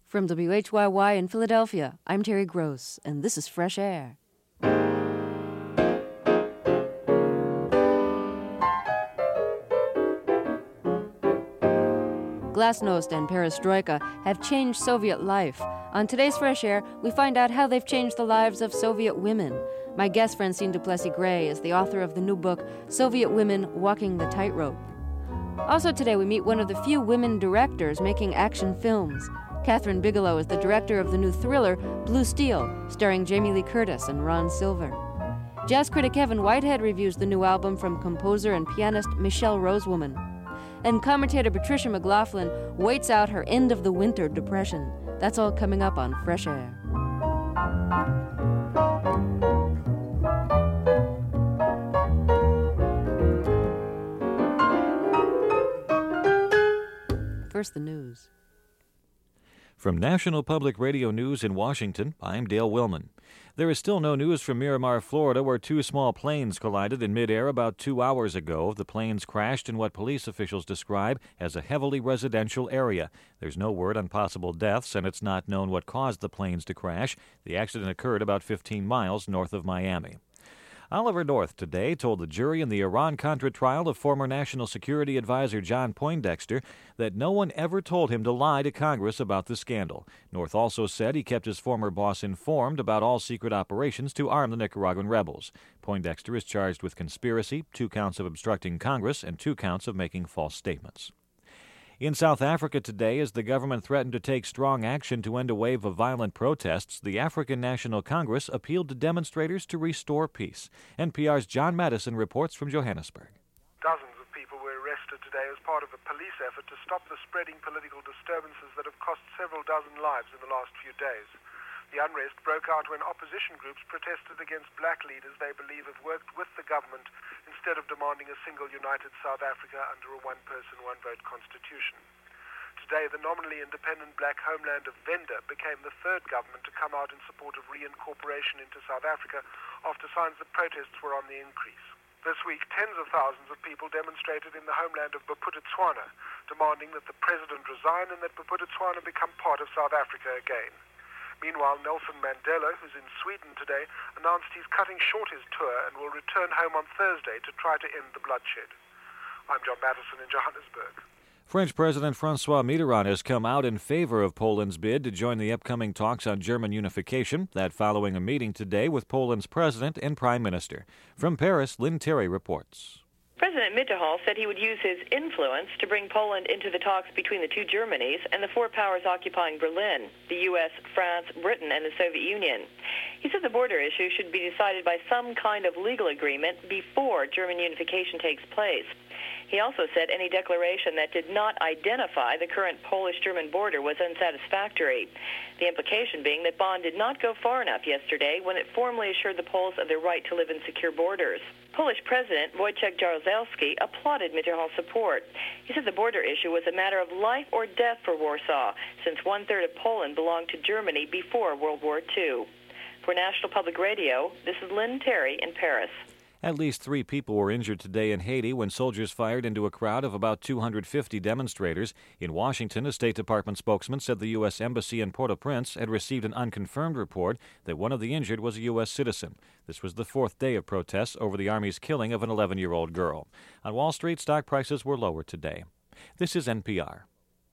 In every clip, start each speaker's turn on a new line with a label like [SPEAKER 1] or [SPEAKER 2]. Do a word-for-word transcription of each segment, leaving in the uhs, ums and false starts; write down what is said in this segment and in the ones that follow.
[SPEAKER 1] From W H Y Y in Philadelphia, I'm Terry Gross, and this is Fresh Air. Glasnost and perestroika have changed Soviet life. On today's Fresh Air, we find out how they've changed the lives of Soviet women. My guest, Francine Duplessis Gray, is the author of the new book, Soviet Women Walking the Tightrope. Also today, we meet one of the few women directors making action films. Catherine Bigelow is the director of the new thriller, Blue Steel, starring Jamie Lee Curtis and Ron Silver. Jazz critic Kevin Whitehead reviews the new album from composer and pianist Michelle Rosewoman. And commentator Patricia McLaughlin waits out her end of the winter depression. That's all coming up on Fresh Air. First, the news.
[SPEAKER 2] From National Public Radio News in Washington, I'm Dale Willman. There is still no news from Miramar, Florida, where two small planes collided in midair about two hours ago. The planes crashed in what police officials describe as a heavily residential area. There's no word on possible deaths, and it's not known what caused the planes to crash. The accident occurred about fifteen miles north of Miami. Oliver North today told the jury in the Iran-Contra trial of former National Security Advisor John Poindexter that no one ever told him to lie to Congress about the scandal. North also said he kept his former boss informed about all secret operations to arm the Nicaraguan rebels. Poindexter is charged with conspiracy, two counts of obstructing Congress, and two counts of making false statements. In South Africa today, as the government threatened to take strong action to end a wave of violent protests, the African National Congress appealed to demonstrators to restore peace. N P R's John Madison reports from Johannesburg.
[SPEAKER 3] Dozens of people were arrested today as part of a police effort to stop the spreading political disturbances that have cost several dozen lives in the last few days. The unrest broke out when opposition groups protested against black leaders they believe have worked with the government instead of demanding a single united South Africa under a one-person, one-vote constitution. Today, the nominally independent black homeland of Venda became the third government to come out in support of reincorporation into South Africa after signs that protests were on the increase. This week, tens of thousands of people demonstrated in the homeland of Bophuthatswana, demanding that the president resign and that Bophuthatswana become part of South Africa again. Meanwhile, Nelson Mandela, who's in Sweden today, announced he's cutting short his tour and will return home on Thursday to try to end the bloodshed. I'm John Madison in Johannesburg.
[SPEAKER 2] French President François Mitterrand has come out in favor of Poland's bid to join the upcoming talks on German unification, that following a meeting today with Poland's president and prime minister. From Paris, Lynn Terry reports.
[SPEAKER 4] President Mitterrand said he would use his influence to bring Poland into the talks between the two Germanys and the four powers occupying Berlin, the U S, France, Britain, and the Soviet Union. He said the border issue should be decided by some kind of legal agreement before German unification takes place. He also said any declaration that did not identify the current Polish-German border was unsatisfactory. The implication being that Bonn did not go far enough yesterday when it formally assured the Poles of their right to live in secure borders. Polish President Wojciech Jaruzelski applauded Mitterrand's support. He said the border issue was a matter of life or death for Warsaw, since one-third of Poland belonged to Germany before World War Two. For National Public Radio, this is Lynn Terry in Paris.
[SPEAKER 2] At least three people were injured today in Haiti when soldiers fired into a crowd of about two hundred fifty demonstrators. In Washington, a State Department spokesman said the U S Embassy in Port-au-Prince had received an unconfirmed report that one of the injured was a U S citizen. This was the fourth day of protests over the Army's killing of an eleven-year-old girl. On Wall Street, stock prices were lower today. This is N P R.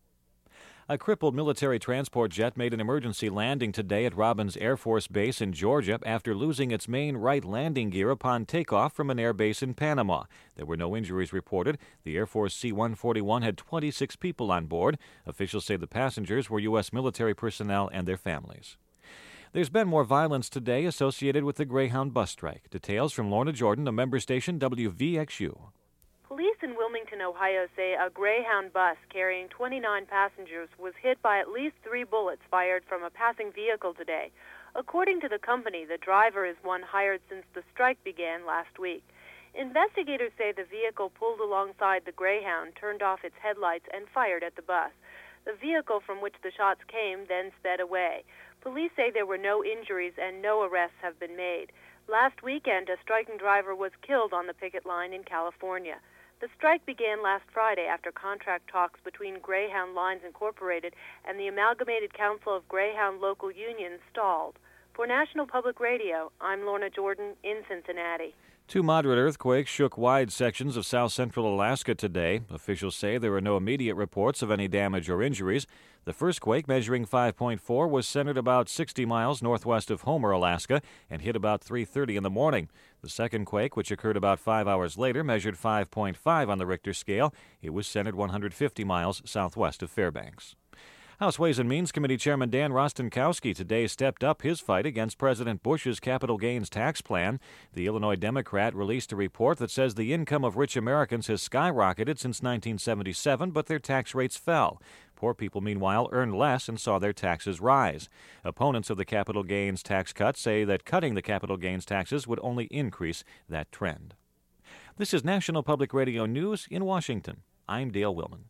[SPEAKER 2] A crippled military transport jet made an emergency landing today at Robins Air Force Base in Georgia after losing its main right landing gear upon takeoff from an air base in Panama. There were no injuries reported. The Air Force C one forty-one had twenty-six people on board. Officials say the passengers were U S military personnel and their families. There's been more violence today associated with the Greyhound bus strike. Details from Lorna Jordan, a member station W V X U.
[SPEAKER 5] Police in Wilmington, Ohio say a Greyhound bus carrying twenty-nine passengers was hit by at least three bullets fired from a passing vehicle today. According to the company, the driver is one hired since the strike began last week. Investigators say the vehicle pulled alongside the Greyhound, turned off its headlights, and fired at the bus. The vehicle from which the shots came then sped away. Police say there were no injuries and no arrests have been made. Last weekend, a striking driver was killed on the picket line in California. The strike began last Friday after contract talks between Greyhound Lines Incorporated and the Amalgamated Council of Greyhound Local Unions stalled. For National Public Radio, I'm Lorna Jordan in Cincinnati.
[SPEAKER 2] Two moderate earthquakes shook wide sections of south-central Alaska today. Officials say there are no immediate reports of any damage or injuries. The first quake, measuring five point four, was centered about sixty miles northwest of Homer, Alaska, and hit about three thirty in the morning. The second quake, which occurred about five hours later, measured five point five on the Richter scale. It was centered one hundred fifty miles southwest of Fairbanks. House Ways and Means Committee Chairman Dan Rostenkowski today stepped up his fight against President Bush's capital gains tax plan. The Illinois Democrat released a report that says the income of rich Americans has skyrocketed since nineteen seventy-seven, but their tax rates fell. Poor people, meanwhile, earned less and saw their taxes rise. Opponents of the capital gains tax cut say that cutting the capital gains taxes would only increase that trend. This is National Public Radio News in Washington. I'm Dale Willman.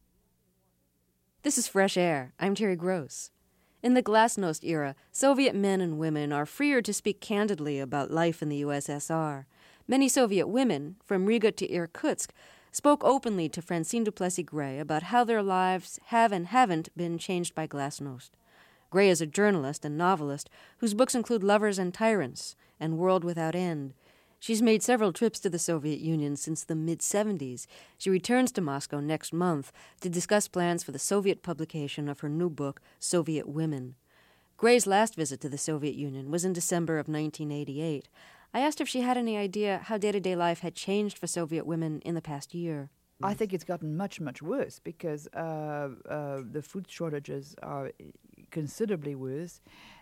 [SPEAKER 1] This is Fresh Air. I'm Terry Gross. In the Glasnost era, Soviet men and women are freer to speak candidly about life in the U S S R. Many Soviet women, from Riga to Irkutsk, spoke openly to Francine Duplessis Gray about how their lives have and haven't been changed by Glasnost. Gray is a journalist and novelist whose books include Lovers and Tyrants and World Without End. She's made several trips to the Soviet Union since the mid-seventies. She returns to Moscow next month to discuss plans for the Soviet publication of her new book, Soviet Women. Gray's last visit to the Soviet Union was in December of nineteen eighty-eight. I asked if she had any idea how day-to-day life had changed for Soviet women in the past year.
[SPEAKER 6] I think it's gotten much, much worse because uh, uh, the food shortages are considerably worse,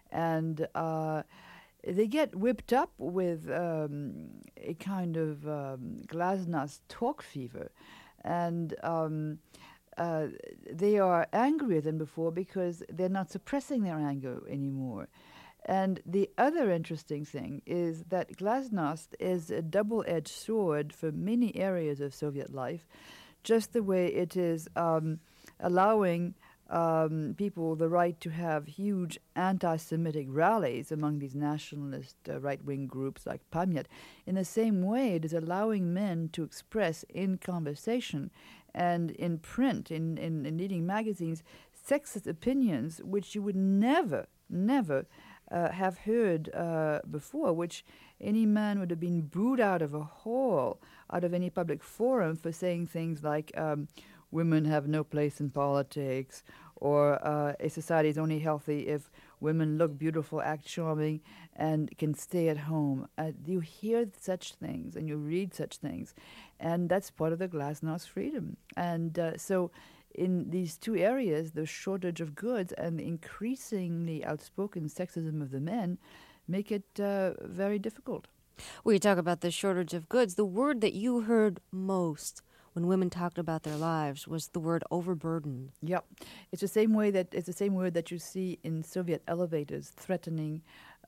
[SPEAKER 6] and uh, they get whipped up with um, a kind of um, glasnost talk fever, and um, uh, they are angrier than before because they're not suppressing their anger anymore. And the other interesting thing is that glasnost is a double-edged sword for many areas of Soviet life, just the way it is um, allowing Um, people the right to have huge anti-Semitic rallies among these nationalist uh, right-wing groups like Pamyat. In the same way, it is allowing men to express in conversation and in print, in, in, in leading magazines, sexist opinions which you would never, never uh, have heard uh, before, which any man would have been booed out of a hall, out of any public forum for saying things like um, women have no place in politics, or uh, a society is only healthy if women look beautiful, act charming, and can stay at home. Uh, you hear such things and you read such things, and that's part of the glasnost freedom. And uh, so in these two areas, the shortage of goods and the increasingly outspoken sexism of the men make it uh, very difficult.
[SPEAKER 1] Well, you talk about the shortage of goods. The word that you heard most when women talked about their lives was the word overburden.
[SPEAKER 6] Yep. It's the same way that it's the same word that you see in Soviet elevators threatening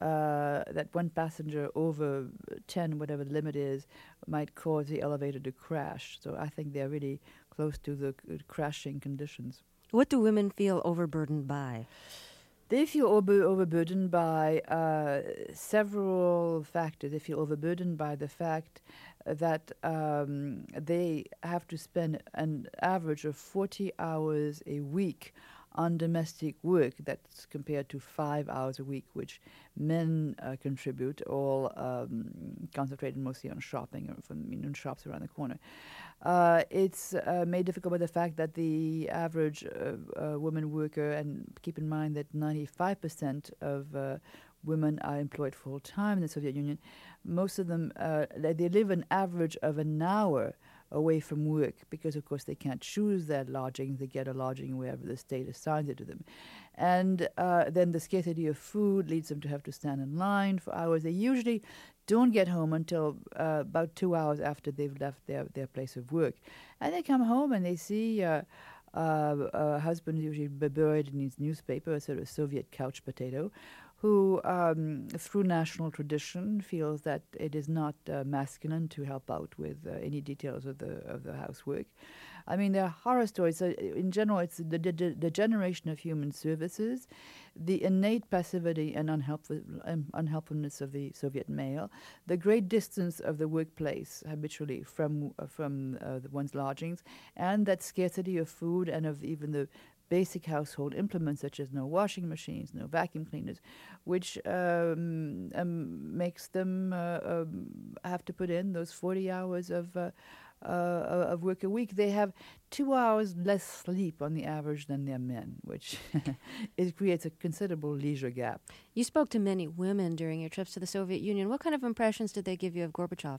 [SPEAKER 6] uh, that one passenger over ten, whatever the limit is, might cause the elevator to crash. So I think they're really close to the uh, crashing conditions.
[SPEAKER 1] What do women feel overburdened by?
[SPEAKER 6] They feel over, overburdened by uh, several factors. They feel overburdened by the fact that um, they have to spend an average of forty hours a week on domestic work. That's compared to five hours a week, which men uh, contribute, all um, concentrated mostly on shopping or from you know, shops around the corner. Uh, it's uh, made difficult by the fact that the average uh, uh, woman worker, and keep in mind that ninety-five percent of uh, women are employed full-time in the Soviet Union, most of them, uh, they live an average of an hour away from work because, of course, they can't choose their lodging. They get a lodging wherever the state assigns it to them. And uh, then the scarcity of food leads them to have to stand in line for hours. They usually don't get home until uh, about two hours after they've left their, their place of work. And they come home and they see uh, uh, a husband usually buried in his newspaper, a sort of Soviet couch potato, who, um, through national tradition, feels that it is not uh, masculine to help out with uh, any details of the of the housework. I mean, there are horror stories. So in general, it's the, the, the generation of human services, the innate passivity and unhelpful, um, unhelpfulness of the Soviet male, the great distance of the workplace habitually from uh, from uh, the one's lodgings, and that scarcity of food and of even the basic household implements such as no washing machines, no vacuum cleaners, which um, um, makes them uh, um, have to put in those forty hours of uh, uh, of work a week. They have two hours less sleep on the average than their men, which it creates a considerable leisure gap.
[SPEAKER 1] You spoke to many women during your trips to the Soviet Union. What kind of impressions did they give you of Gorbachev?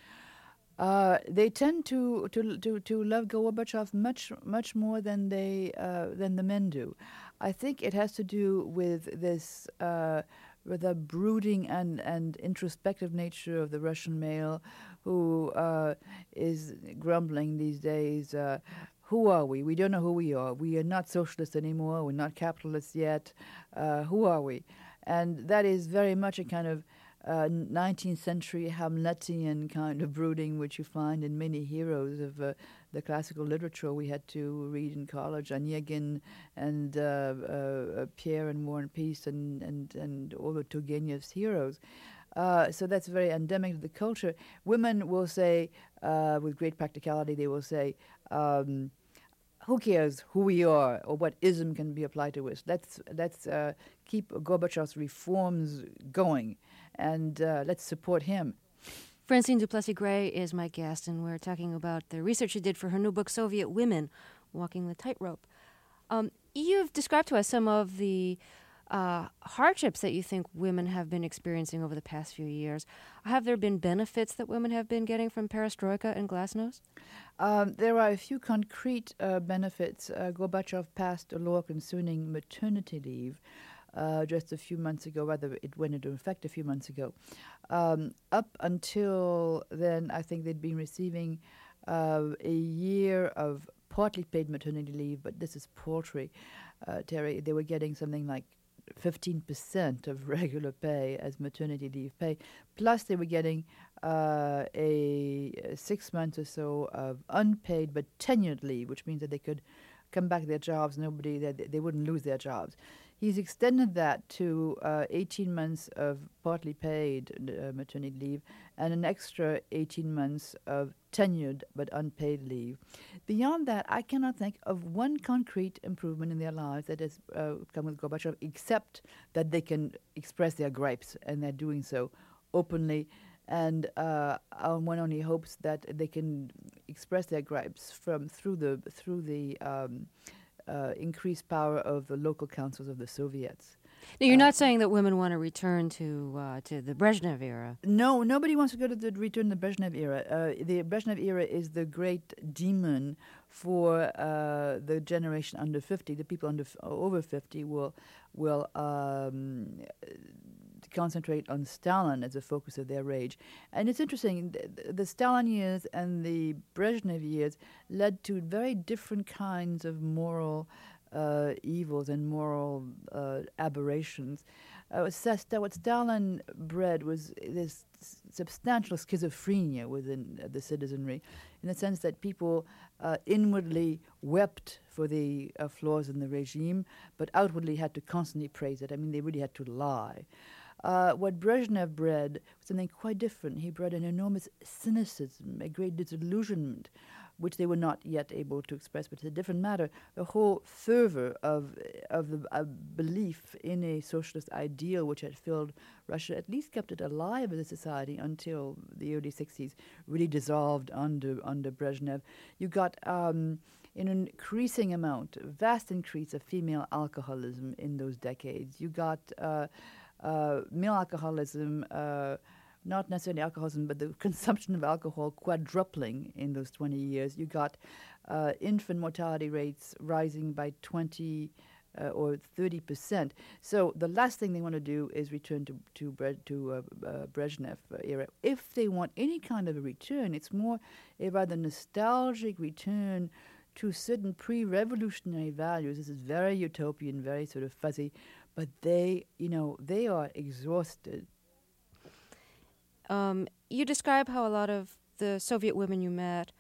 [SPEAKER 6] Uh, they tend to, to to to love Gorbachev much much more than they uh, than the men do. I think it has to do with this uh, with the brooding and, and introspective nature of the Russian male, who uh, is grumbling these days. Uh, who are we? We don't know who we are. We are not socialists anymore. We're not capitalists yet. Uh, who are we? And that is very much a kind of Uh, nineteenth century Hamletian kind of brooding, which you find in many heroes of uh, the classical literature we had to read in college, Onegin and uh, uh, Pierre and War and Peace and, and, and all the Turgenev's heroes. Uh, so that's very endemic to the culture. Women will say, uh, with great practicality, they will say, um, who cares who we are or what ism can be applied to us? Let's let's uh, keep Gorbachev's reforms going, and uh, let's support him.
[SPEAKER 1] Francine du Plessis-Gray is my guest, and we're talking about the research she did for her new book, Soviet Women, Walking the Tightrope. Um, you've described to us some of the uh, hardships that you think women have been experiencing over the past few years. Have there been benefits that women have been getting from perestroika and glasnost?
[SPEAKER 6] Um, there are a few concrete uh, benefits. Uh, Gorbachev passed a law concerning maternity leave uh, just a few months ago, rather it went into effect a few months ago. Um, up until then, I think they'd been receiving uh, a year of partly paid maternity leave, but this is paltry, uh, Terry. They were getting something like fifteen percent of regular pay as maternity leave pay, plus they were getting uh, a, a six months or so of unpaid but tenured leave, which means that they could come back to their jobs, nobody, they, they wouldn't lose their jobs. He's extended that to uh, eighteen months of partly paid uh, maternity leave and an extra eighteen months of tenured but unpaid leave. Beyond that, I cannot think of one concrete improvement in their lives that has uh, come with Gorbachev, except that they can express their gripes, and they're doing so openly. And uh, one only hopes that they can express their gripes from through the through the um, uh, increased power of the local councils of the Soviets.
[SPEAKER 1] Now, you're
[SPEAKER 6] Uh,
[SPEAKER 1] not saying that women want to return to uh, to the Brezhnev era.
[SPEAKER 6] No, nobody wants to go to the return to the Brezhnev era. Uh, the Brezhnev era is the great demon for uh, the generation under fifty. The people under f- over fifty will will um, concentrate on Stalin as a focus of their rage. And it's interesting, the, the Stalin years and the Brezhnev years led to very different kinds of moral uh, evils and moral uh, aberrations. Uh, what Stalin bred was this substantial schizophrenia within uh, the citizenry, in the sense that people uh, inwardly wept for the uh, flaws in the regime, but outwardly had to constantly praise it. I mean, they really had to lie. Uh, what Brezhnev bred was something quite different. He bred an enormous cynicism, a great disillusionment, which they were not yet able to express, but it's a different matter. The whole fervor of of the uh, belief in a socialist ideal which had filled Russia, at least kept it alive as a society until the early sixties, really dissolved under under Brezhnev. You got um, an increasing amount, a vast increase of female alcoholism in those decades. You got uh, uh, male alcoholism, uh, not necessarily alcoholism, but the consumption of alcohol quadrupling in those twenty years. You got uh, infant mortality rates rising by twenty uh, or thirty percent. So the last thing they want to do is return to to, Bre- to uh, uh, Brezhnev era. If they want any kind of a return, it's more a rather nostalgic return to certain pre-revolutionary values. This is very utopian, very sort of fuzzy, but they, you know, they are exhausted.
[SPEAKER 1] Um, you describe how a lot of the Soviet women you met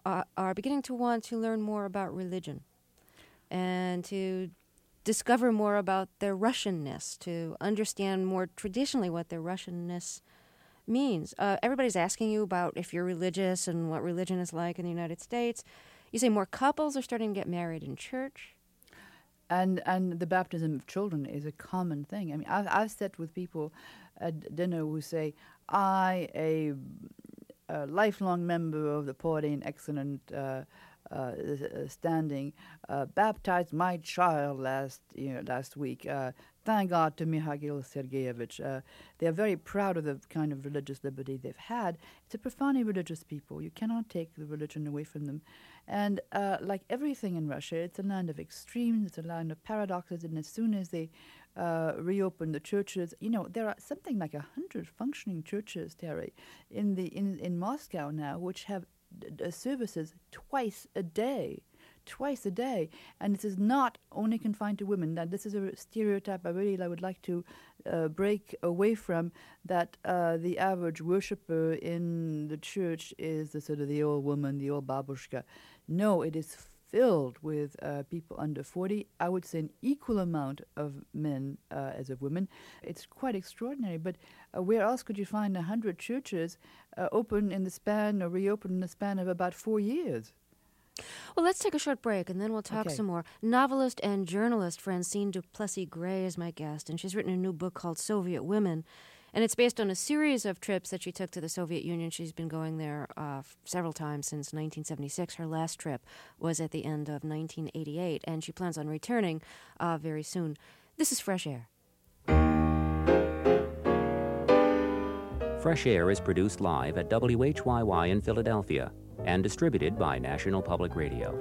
[SPEAKER 1] uh, are beginning to want to learn more about religion and to discover more about their Russianness, to understand more traditionally what their Russianness means. Uh, everybody's asking you about if you're religious and what religion is like in the United States. You say more couples are starting to get married in church.
[SPEAKER 6] And and the baptism of children is a common thing. I mean, I've, I've sat with people at dinner who say, I, a, a lifelong member of the party in excellent uh, uh, standing, uh, baptized my child last you know, last week. Uh, thank God to Mikhail Sergeyevich. Uh, they're very proud of the kind of religious liberty they've had. It's a profoundly religious people. You cannot take the religion away from them. And uh, like everything in Russia, it's a land of extremes, it's a land of paradoxes, and as soon as they uh, reopen the churches, you know, there are something like a hundred functioning churches, Terry, in, the, in, in Moscow now, which have d- d- services twice a day. Twice a day, and this is not only confined to women. That this is a stereotype I really I would like to uh, break away from. That uh, the average worshipper in the church is the sort of the old woman, the old babushka. No, it is filled with uh, people under forty. I would say an equal amount of men uh, as of women. It's quite extraordinary. But uh, where else could you find a hundred churches uh, open in the span or reopen in the span of about four years?
[SPEAKER 1] Well, let's take a short break, and then we'll talk
[SPEAKER 6] Okay.
[SPEAKER 1] some more. Novelist and journalist Francine du Plessis-Gray is my guest, and she's written a new book called Soviet Women, and it's based on a series of trips that she took to the Soviet Union. She's been going there uh, f- several times since nineteen seventy-six. Her last trip was at the end of nineteen eighty-eight, and she plans on returning uh, very soon. This is Fresh Air.
[SPEAKER 7] Fresh Air is produced live at W H Y Y in Philadelphia and distributed by National Public Radio.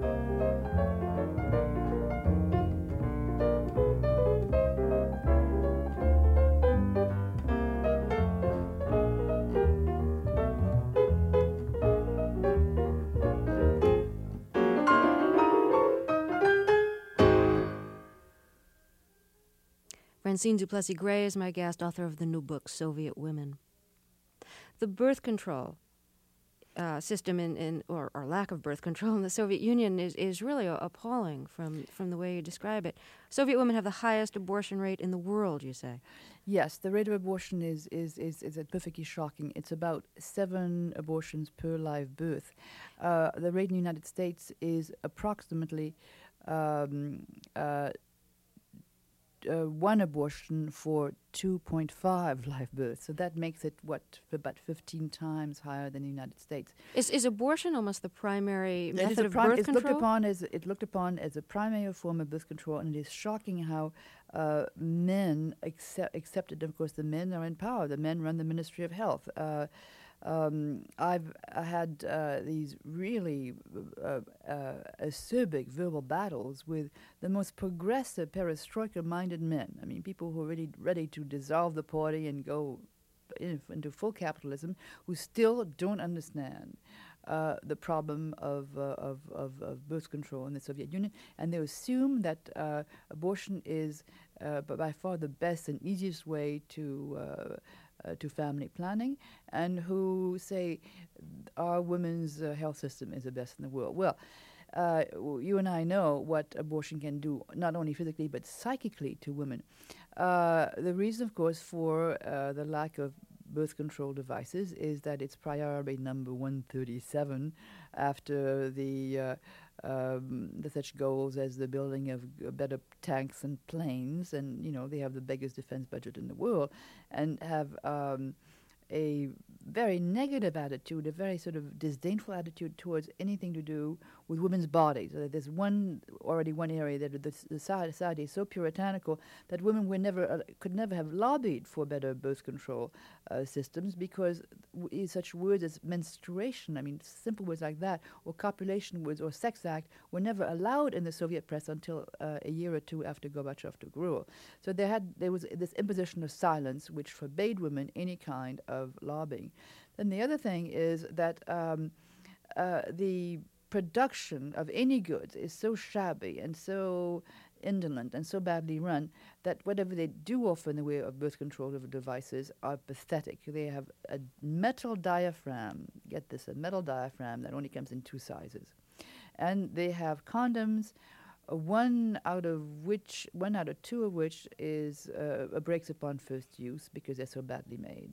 [SPEAKER 1] Francine du Plessis-Gray is my guest, author of the new book, Soviet Women. The birth control uh, system in, in or, or lack of birth control in the Soviet Union is, is really appalling from, from the way you describe it. Soviet women have the highest abortion rate in the world, you say.
[SPEAKER 6] Yes, the rate of abortion is is is, is perfectly shocking. It's about seven abortions per live birth. Uh, the rate in the United States is approximately um, uh, uh, one abortion for two point five live births. So that makes it, what, about fifteen times higher than the United States.
[SPEAKER 1] Is is abortion almost the primary
[SPEAKER 6] It is
[SPEAKER 1] method
[SPEAKER 6] a
[SPEAKER 1] of
[SPEAKER 6] prim-
[SPEAKER 1] birth
[SPEAKER 6] it's
[SPEAKER 1] control?
[SPEAKER 6] looked upon as it looked upon as a primary form of birth control, and it is shocking how uh, men accept, accepted. Of course, the men are in power. The men run the Ministry of Health. Uh, um, I've I had uh, these really uh, uh, acerbic verbal battles with the most progressive perestroika-minded men. I mean, people who are really ready to dissolve the party and go in, into full capitalism, who still don't understand uh, the problem of, uh, of, of, of birth control in the Soviet Union, and they assume that uh, abortion is uh, b- by far the best and easiest way to uh, uh, to family planning, and who say our women's uh, health system is the best in the world. Well, uh, w- you and I know what abortion can do, not only physically but psychically to women. Uh, the reason, of course, for uh, the lack of birth control devices is that it's priority number one thirty-seven after the uh, um, the such goals as the building of g- better tanks and planes, and you know they have the biggest defense budget in the world, and have um, a very negative attitude, a very sort of disdainful attitude towards anything to do with women's bodies. Uh, there's one already one area that the, the society is so puritanical that women were never uh, could never have lobbied for better birth control uh, systems because w- such words as menstruation, I mean simple words like that, or copulation words or sex act were never allowed in the Soviet press until uh, a year or two after Gorbachev took rule. So there had there was this imposition of silence which forbade women any kind of lobbying. Then the other thing is that um, uh, the production of any goods is so shabby and so indolent and so badly run that whatever they do offer in the way of birth control devices are pathetic. They have a metal diaphragm, get this, a metal diaphragm that only comes in two sizes. And they have condoms, uh, one out of which, one out of two of which is uh, breaks upon first use because they're so badly made.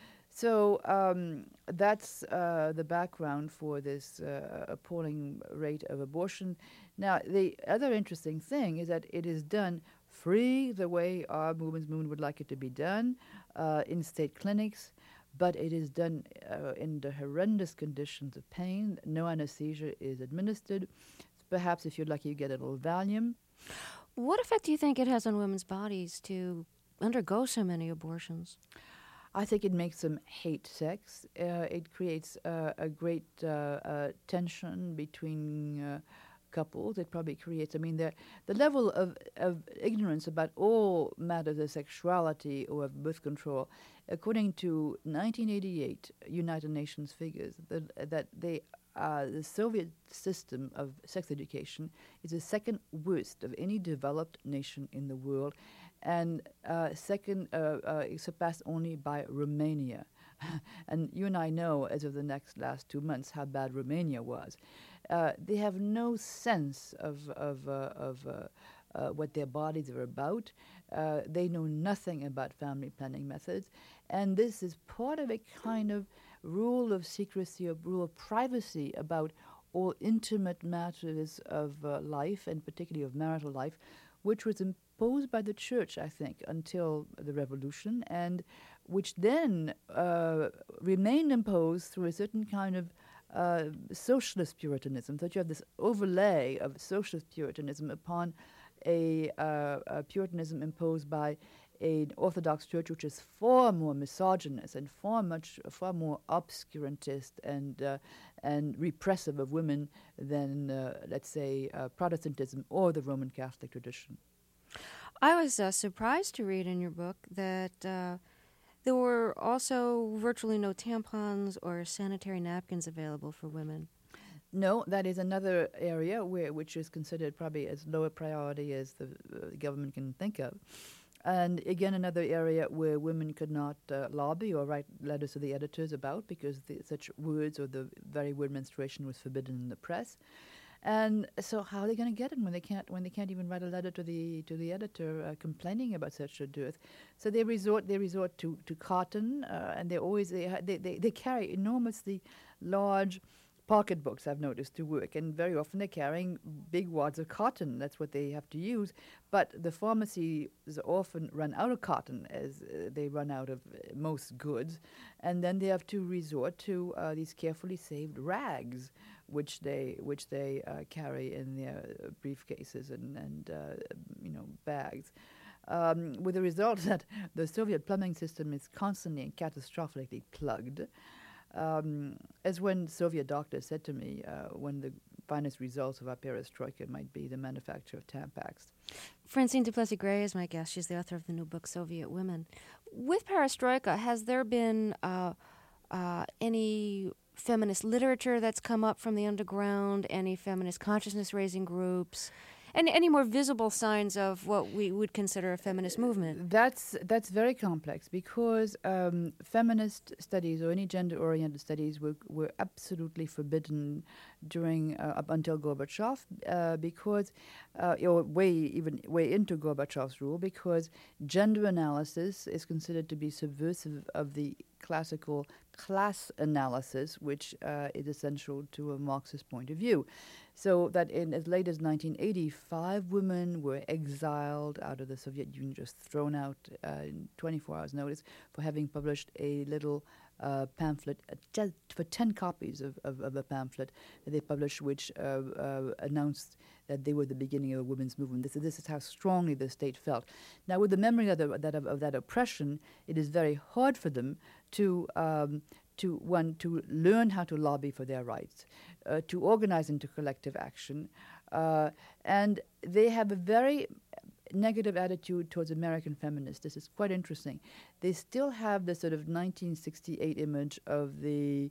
[SPEAKER 6] So um, that's uh, the background for this uh, appalling rate of abortion. Now, the other interesting thing is that it is done free the way our women's movement would like it to be done uh, in state clinics, but it is done uh, in the horrendous conditions of pain. No anesthesia is administered. Perhaps if you're lucky, you get a little Valium.
[SPEAKER 1] What effect do you think it has on women's bodies to undergo so many abortions?
[SPEAKER 6] I think it makes them hate sex. Uh, it creates uh, a great uh, uh, tension between uh, couples. It probably creates, I mean, the, the level of, of ignorance about all matters of sexuality or of birth control, according to nineteen eighty-eight United Nations figures, that, that they Uh, the Soviet system of sex education is the second worst of any developed nation in the world, and uh, second uh, uh, surpassed only by Romania. And you and I know, as of the next last two months, how bad Romania was. Uh, they have no sense of of uh, of uh, uh, what their bodies are about. Uh, they know nothing about family planning methods, and this is part of a kind of rule of secrecy, a rule of privacy about all intimate matters of uh, life, and particularly of marital life, which was imposed by the church, I think, until the revolution, and which then uh, remained imposed through a certain kind of uh, socialist Puritanism. So you have this overlay of socialist Puritanism upon a, uh, a Puritanism imposed by an Orthodox Church which is far more misogynist and far much far more obscurantist and uh, and repressive of women than uh, let's say uh, Protestantism or the Roman Catholic tradition.
[SPEAKER 1] I was uh, surprised to read in your book that uh, there were also virtually no tampons or sanitary napkins available for women.
[SPEAKER 6] No, that is another area where which is considered probably as low a priority as the uh, government can think of. And again, another area where women could not uh, lobby or write letters to the editors about because the, such words or the very word menstruation was forbidden in the press. And so, how are they going to get it when they can't when they can't even write a letter to the to the editor uh, complaining about such a dearth? So they resort they resort to to cotton, uh, and they always they, ha- they they they carry enormously large pocketbooks, I've noticed, to work, and very often they're carrying big wads of cotton. That's what they have to use. But the pharmacies often run out of cotton as uh, they run out of uh, most goods, and then they have to resort to uh, these carefully saved rags, which they which they uh, carry in their uh, briefcases and and uh, you know bags. Um, with the result that the Soviet plumbing system is constantly and catastrophically plugged. Um, as one Soviet doctor said to me, uh, one of the finest results of our perestroika might be the manufacture of Tampax.
[SPEAKER 1] Francine du Plessis-Gray is my guest. She's the author of the new book, Soviet Women. With perestroika, has there been uh, uh, any feminist literature that's come up from the underground, any feminist consciousness-raising groups, and any more visible signs of what we would consider a feminist movement?
[SPEAKER 6] That's that's very complex because um, feminist studies or any gender-oriented studies were were absolutely forbidden during uh, up until Gorbachev uh, because, uh, or way even way into Gorbachev's rule, because gender analysis is considered to be subversive of the classical class analysis, which uh, is essential to a Marxist point of view. So that in as late as nineteen eighty-five, women were exiled out of the Soviet Union, just thrown out uh, in twenty-four hours notice for having published a little uh, pamphlet, uh, just for ten copies of, of, of a pamphlet that they published, which uh, uh, announced that they were the beginning of a women's movement. This, this is how strongly the state felt. Now, with the memory of, the, that, of, of that oppression, it is very hard for them to um, to one to learn how to lobby for their rights, uh, to organize into collective action, uh, and they have a very negative attitude towards American feminists. This is quite interesting. They still have the sort of nineteen sixty-eight image of the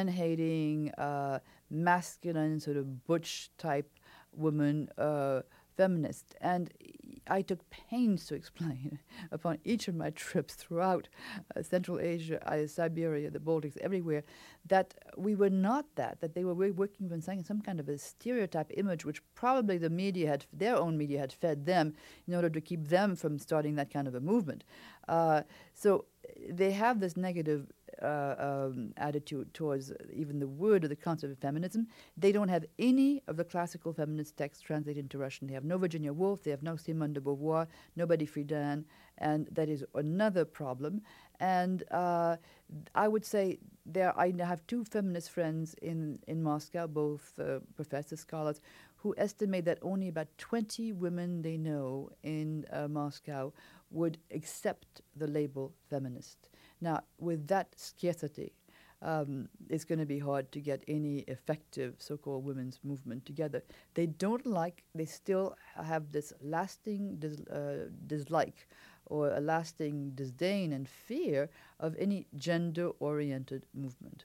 [SPEAKER 6] man-hating, uh, masculine, sort of butch-type woman, uh, feminist. And I took pains to explain upon each of my trips throughout uh, Central Asia, uh, Siberia, the Baltics, everywhere, that we were not that, that they were working from some, some kind of a stereotype image, which probably the media had, their own media had fed them in order to keep them from starting that kind of a movement. Uh, so they have this negative Uh, um, attitude towards even the word or the concept of feminism. They don't have any of the classical feminist texts translated into Russian. They have no Virginia Woolf, they have no Simone de Beauvoir, nobody Friedan, and that is another problem. And uh, I would say there, I have two feminist friends in, in Moscow, both uh, professors, scholars, who estimate that only about twenty women they know in uh, Moscow would accept the label feminist. Now, with that scarcity, um, it's going to be hard to get any effective so-called women's movement together. They don't like, they still have this lasting dis- uh, dislike or a lasting disdain and fear of any gender-oriented movement.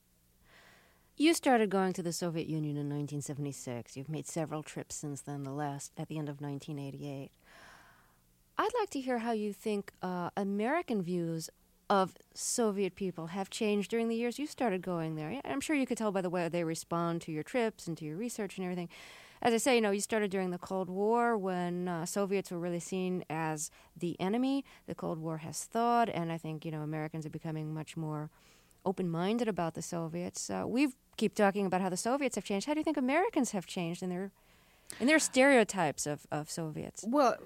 [SPEAKER 1] You started going to the Soviet Union in nineteen seventy-six. You've made several trips since then, the last at the end of nineteen eighty-eight. I'd like to hear how you think uh, American views of Soviet people have changed during the years you started going there. I'm sure you could tell by the way they respond to your trips and to your research and everything. As I say, you know, you started during the Cold War when uh, Soviets were really seen as the enemy. The Cold War has thawed, and I think, you know, Americans are becoming much more open-minded about the Soviets. Uh, we keep talking about how the Soviets have changed. How do you think Americans have changed in their in their stereotypes of, of Soviets?
[SPEAKER 6] Well,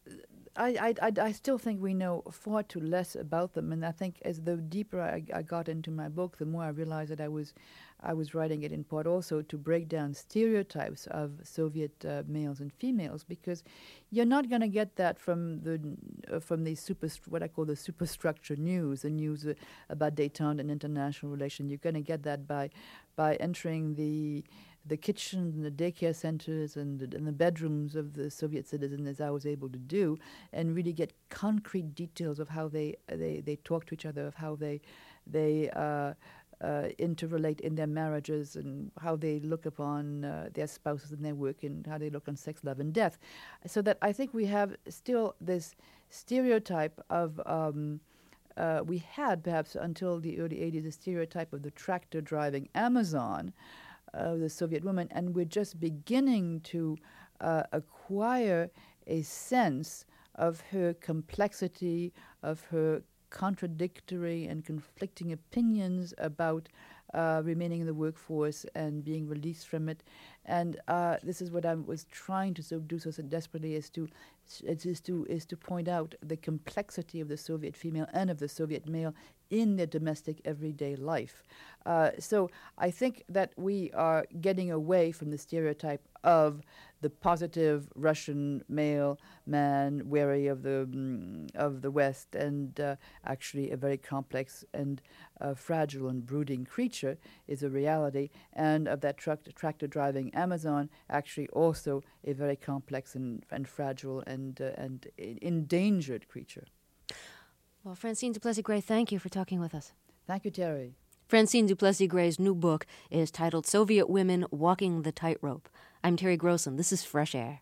[SPEAKER 6] I, I, I still think we know far too less about them, and I think as the deeper I, I got into my book, the more I realized that I was I was writing it in part also to break down stereotypes of Soviet uh, males and females, because you're not going to get that from the uh, from the super what I call the superstructure news, the news uh, about détente and international relations. You're going to get that by by entering the the kitchens and the daycare centers and the, and the bedrooms of the Soviet citizens, as I was able to do, and really get concrete details of how they they, they talk to each other, of how they they uh, uh, interrelate in their marriages, and how they look upon uh, their spouses and their work, and how they look on sex, love, and death. So that I think we have still this stereotype of um, uh, we had perhaps until the early eighties a stereotype of the tractor-driving Amazon, Uh, the Soviet woman, and we're just beginning to uh, acquire a sense of her complexity, of her contradictory and conflicting opinions about uh, remaining in the workforce and being released from it. And uh, this is what I was trying to so do so, so desperately, is to is to is to point out the complexity of the Soviet female and of the Soviet male in their domestic everyday life. Uh, so I think that we are getting away from the stereotype of the positive Russian male man wary of the mm, of the West, and uh, actually a very complex and uh, fragile and brooding creature is a reality, and of that truck, tractor-driving Amazon, actually also a very complex and, and fragile and uh, and endangered creature.
[SPEAKER 1] Well, Francine du Plessis-Gray, thank you for talking with us.
[SPEAKER 6] Thank you, Terry.
[SPEAKER 1] Francine du Plessis-Gray's new book is titled Soviet Women Walking the Tightrope. I'm Terry Grossen. This is Fresh Air.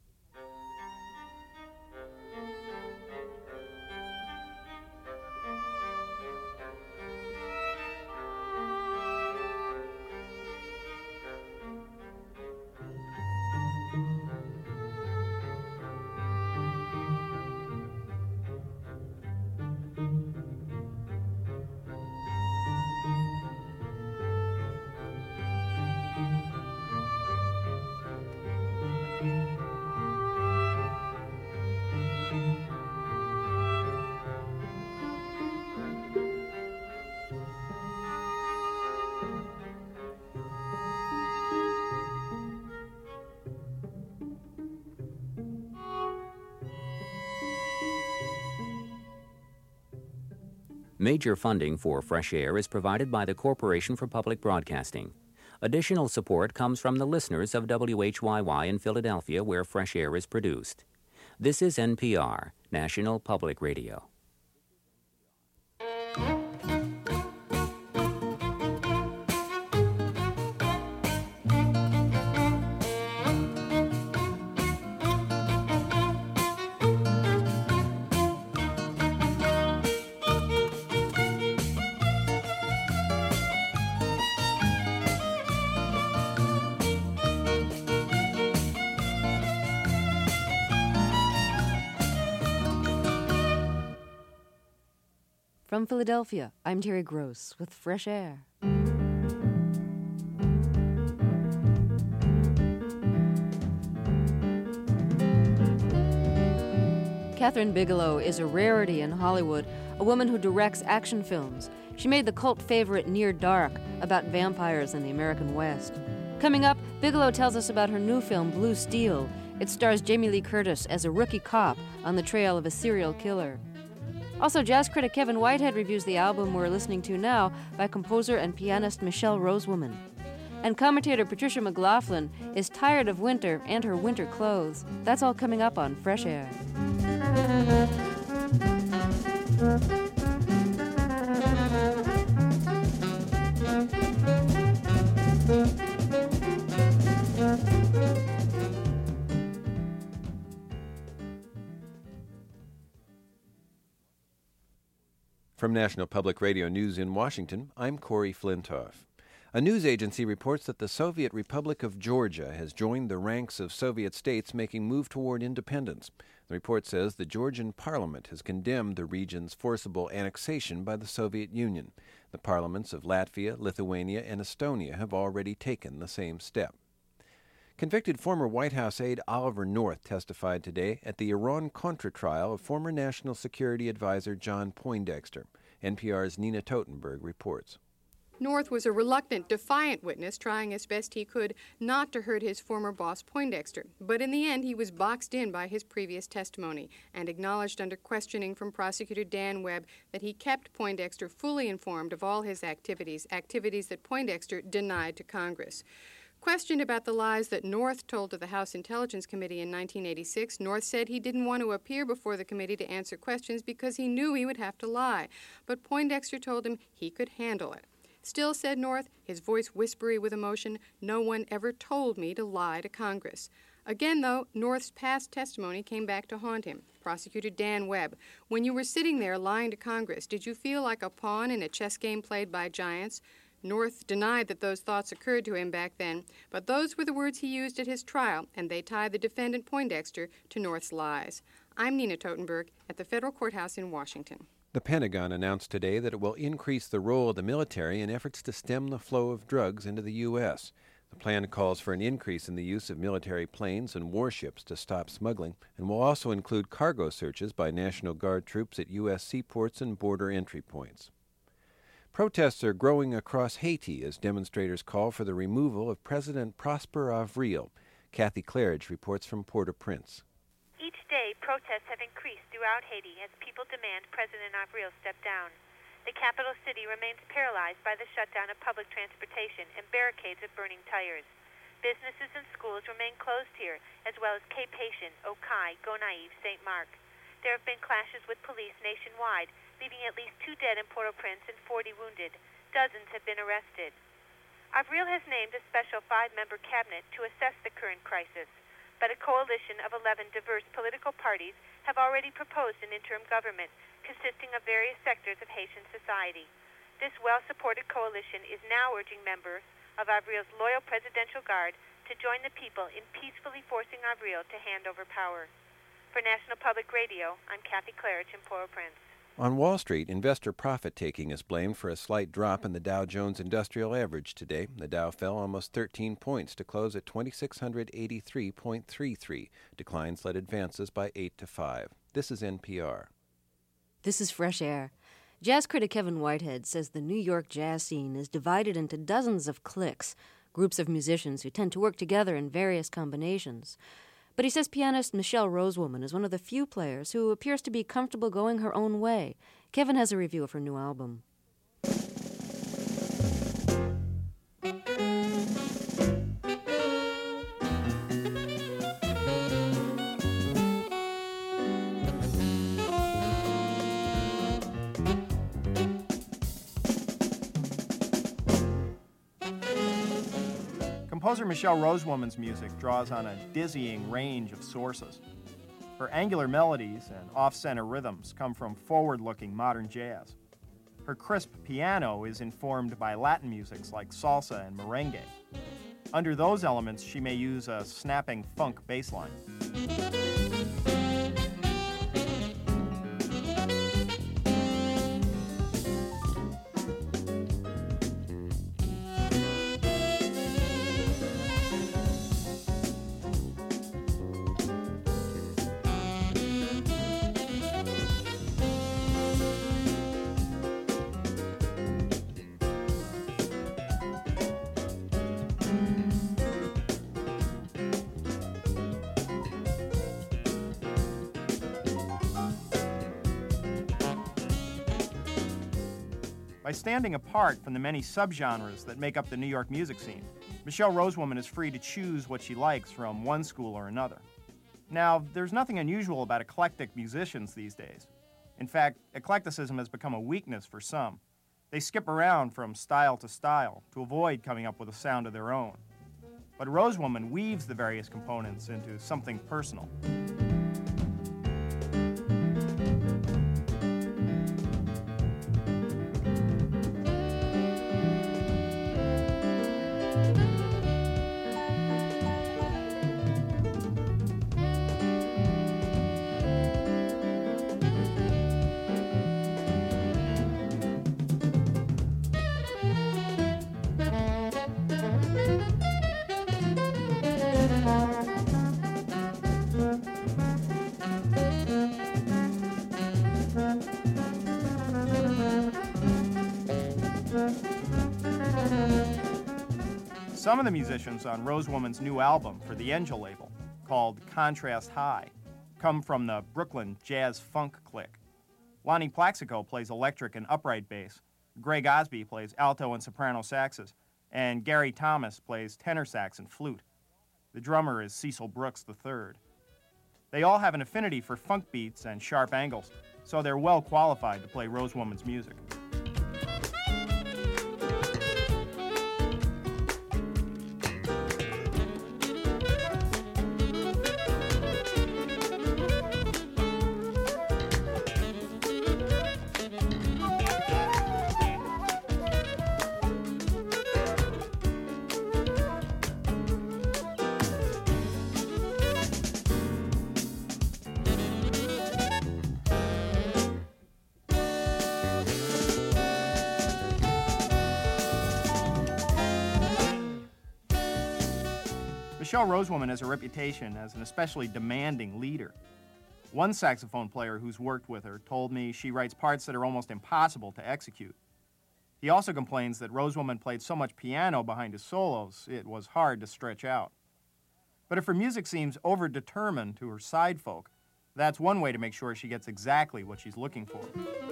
[SPEAKER 7] Major funding for Fresh Air is provided by the Corporation for Public Broadcasting. Additional support comes from the listeners of W H Y Y in Philadelphia, where Fresh Air is produced. This is N P R, National Public Radio.
[SPEAKER 1] From Philadelphia, I'm Terry Gross with Fresh Air. Kathryn Bigelow is a rarity in Hollywood, a woman who directs action films. She made the cult favorite Near Dark about vampires in the American West. Coming up, Bigelow tells us about her new film, Blue Steel. It stars Jamie Lee Curtis as a rookie cop on the trail of a serial killer. Also, jazz critic Kevin Whitehead reviews the album we're listening to now by composer and pianist Michelle Rosewoman. And commentator Patricia McLaughlin is tired of winter and her winter clothes. That's all coming up on Fresh Air.
[SPEAKER 8] From National Public Radio News in Washington, I'm Corey Flintoff. A news agency reports that the Soviet Republic of Georgia has joined the ranks of Soviet states making move toward independence. The report says the Georgian parliament has condemned the region's forcible annexation by the Soviet Union. The parliaments of Latvia, Lithuania, and Estonia have already taken the same step. Convicted former White House aide Oliver North testified today at the Iran-Contra trial of former National Security Advisor John Poindexter. N P R's Nina Totenberg reports.
[SPEAKER 9] North was a reluctant, defiant witness trying as best he could not to hurt his former boss Poindexter. But in the end, he was boxed in by his previous testimony and acknowledged under questioning from prosecutor Dan Webb that he kept Poindexter fully informed of all his activities, activities that Poindexter denied to Congress. Questioned about the lies that North told to the House Intelligence Committee in nineteen eighty-six, North said he didn't want to appear before the committee to answer questions because he knew he would have to lie. But Poindexter told him he could handle it. Still, said North, his voice whispery with emotion, no one ever told me to lie to Congress. Again, though, North's past testimony came back to haunt him. Prosecutor Dan Webb, when you were sitting there lying to Congress, did you feel like a pawn in a chess game played by giants? North denied that those thoughts occurred to him back then, but those were the words he used at his trial, and they tied the defendant Poindexter to North's lies. I'm Nina Totenberg at the federal courthouse in Washington.
[SPEAKER 8] The Pentagon announced today that it will increase the role of the military in efforts to stem the flow of drugs into the U S. The plan calls for an increase in the use of military planes and warships to stop smuggling, and will also include cargo searches by National Guard troops at U S seaports and border entry points. Protests are growing across Haiti as demonstrators call for the removal of President Prosper Avril. Kathy Claridge reports from Port-au-Prince.
[SPEAKER 10] Each day, protests have increased throughout Haiti as people demand President Avril step down. The capital city remains paralyzed by the shutdown of public transportation and barricades of burning tires. Businesses and schools remain closed here, as well as Cap-Haïtien, Okai, Gonaïves, Saint Marc. There have been clashes with police nationwide, leaving at least two dead in Port-au-Prince and forty wounded. Dozens have been arrested. Avril has named a special five-member cabinet to assess the current crisis, but a coalition of eleven diverse political parties have already proposed an interim government consisting of various sectors of Haitian society. This well-supported coalition is now urging members of Avril's loyal presidential guard to join the people in peacefully forcing Avril to hand over power. For National Public Radio, I'm Kathy Claridge in Port-au-Prince.
[SPEAKER 8] On Wall Street, investor profit-taking is blamed for a slight drop in the Dow Jones Industrial Average today. The Dow fell almost thirteen points to close at two thousand six hundred eighty-three point three three. Declines led advances by eight to five. This is N P R.
[SPEAKER 1] This is Fresh Air. Jazz critic Kevin Whitehead says the New York jazz scene is divided into dozens of cliques, groups of musicians who tend to work together in various combinations. But he says pianist Michelle Rosewoman is one of the few players who appears to be comfortable going her own way. Kevin has a review of her new album.
[SPEAKER 11] Composer Michelle Rosewoman's music draws on a dizzying range of sources. Her angular melodies and off-center rhythms come from forward-looking modern jazz. Her crisp piano is informed by Latin musics like salsa and merengue. Under those elements, she may use a snapping funk bass line. By standing apart from the many subgenres that make up the New York music scene, Michelle Rosewoman is free to choose what she likes from one school or another. Now, there's nothing unusual about eclectic musicians these days. In fact, eclecticism has become a weakness for some. They skip around from style to style to avoid coming up with a sound of their own. But Rosewoman weaves the various components into something personal. Some of the musicians on Rosewoman's new album for the Angel label, called Contrast High, come from the Brooklyn jazz funk clique. Lonnie Plaxico plays electric and upright bass, Greg Osby plays alto and soprano saxes, and Gary Thomas plays tenor sax and flute. The drummer is Cecil Brooks the third. They all have an affinity for funk beats and sharp angles, so they're well qualified to play Rosewoman's music. Michelle Rosewoman has a reputation as an especially demanding leader. One saxophone player who's worked with her told me she writes parts that are almost impossible to execute. He also complains that Rosewoman played so much piano behind his solos, it was hard to stretch out. But if her music seems over-determined to her side folk, that's one way to make sure she gets exactly what she's looking for.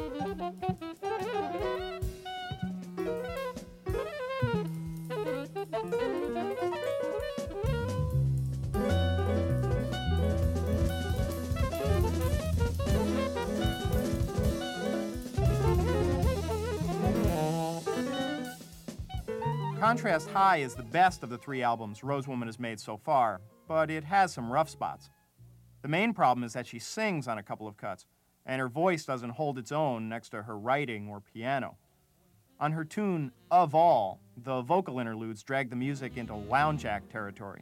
[SPEAKER 11] Contrast High is the best of the three albums Rosewoman has made so far, but it has some rough spots. The main problem is that she sings on a couple of cuts, and her voice doesn't hold its own next to her writing or piano. On her tune, Of All, the vocal interludes drag the music into lounge act territory.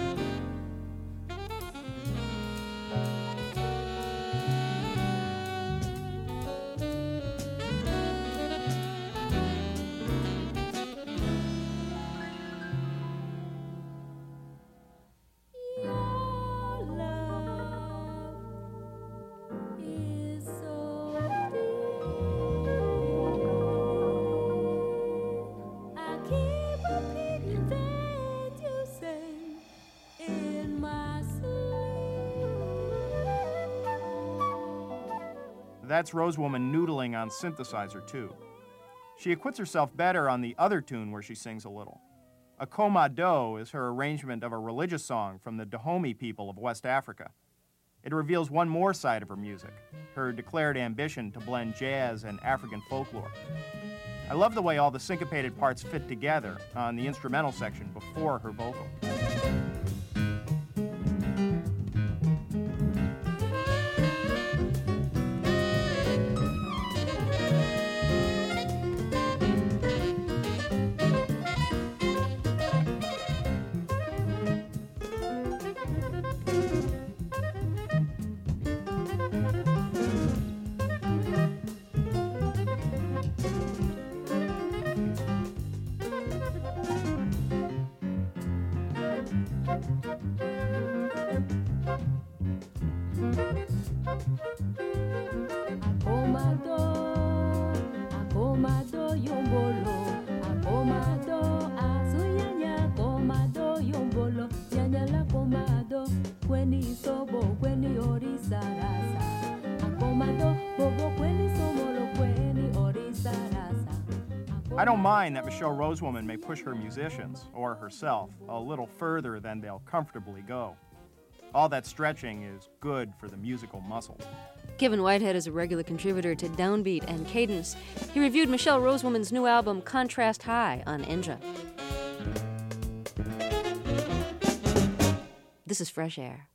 [SPEAKER 11] That's Rosewoman noodling on synthesizer, too. She acquits herself better on the other tune where she sings a little. Akoma Do is her arrangement of a religious song from the Dahomey people of West Africa. It reveals one more side of her music, her declared ambition to blend jazz and African folklore. I love the way all the syncopated parts fit together on the instrumental section before her vocal. I don't mind that Michelle Rosewoman may push her musicians, or herself, a little further than they'll comfortably go. All that stretching is good for the musical muscles.
[SPEAKER 1] Kevin Whitehead is a regular contributor to Downbeat and Cadence. He reviewed Michelle Rosewoman's new album, Contrast High, on Enja. This is Fresh Air.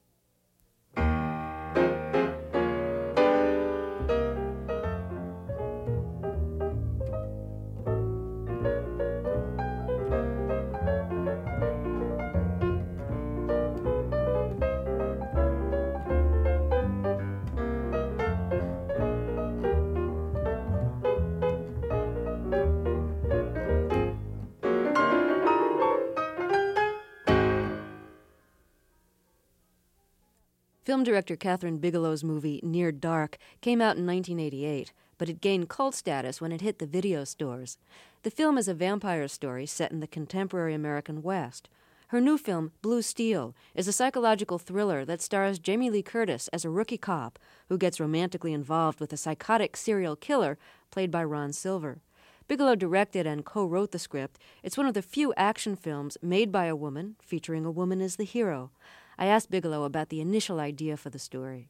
[SPEAKER 1] Film director Catherine Bigelow's movie Near Dark came out in nineteen eighty-eight, but it gained cult status when it hit the video stores. The film is a vampire story set in the contemporary American West. Her new film, Blue Steel, is a psychological thriller that stars Jamie Lee Curtis as a rookie cop who gets romantically involved with a psychotic serial killer played by Ron Silver. Bigelow directed and co-wrote the script. It's one of the few action films made by a woman, featuring a woman as the hero. I asked Bigelow about the initial idea for the story.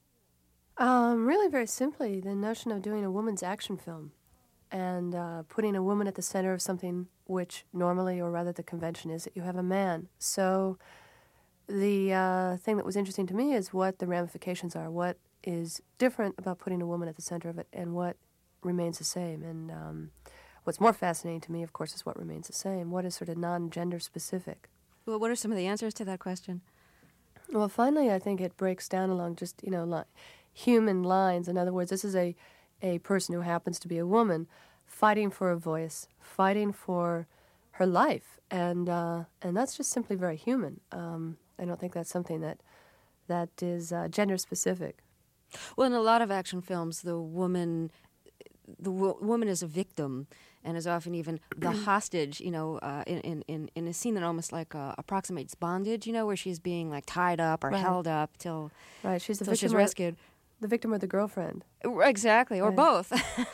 [SPEAKER 12] Um, really very simply, the notion of doing a woman's action film and uh, putting a woman at the center of something which normally, or rather the convention, is that you have a man. So the uh, thing that was interesting to me is what the ramifications are, what is different about putting a woman at the center of it and what remains the same. And um, what's more fascinating to me, of course, is what remains the same, what is sort of non-gender specific.
[SPEAKER 1] Well, what are some of the answers to that question?
[SPEAKER 12] Well, finally, I think it breaks down along just, you know, li- human lines. In other words, this is a, a person who happens to be a woman fighting for a voice, fighting for her life, and uh, and that's just simply very human. Um, I don't think that's something that that is uh, gender specific.
[SPEAKER 1] Well, in a lot of action films, the woman, the wo- woman is a victim, and is often even the hostage, you know, uh, in, in, in a scene that almost like uh, approximates bondage, you know, where she's being like tied up or
[SPEAKER 12] Right.
[SPEAKER 1] held up till,
[SPEAKER 12] Right, she's the
[SPEAKER 1] till
[SPEAKER 12] victim
[SPEAKER 1] she's
[SPEAKER 12] or-
[SPEAKER 1] rescued.
[SPEAKER 12] The victim or the girlfriend.
[SPEAKER 1] Exactly, or
[SPEAKER 12] Right.
[SPEAKER 1] both.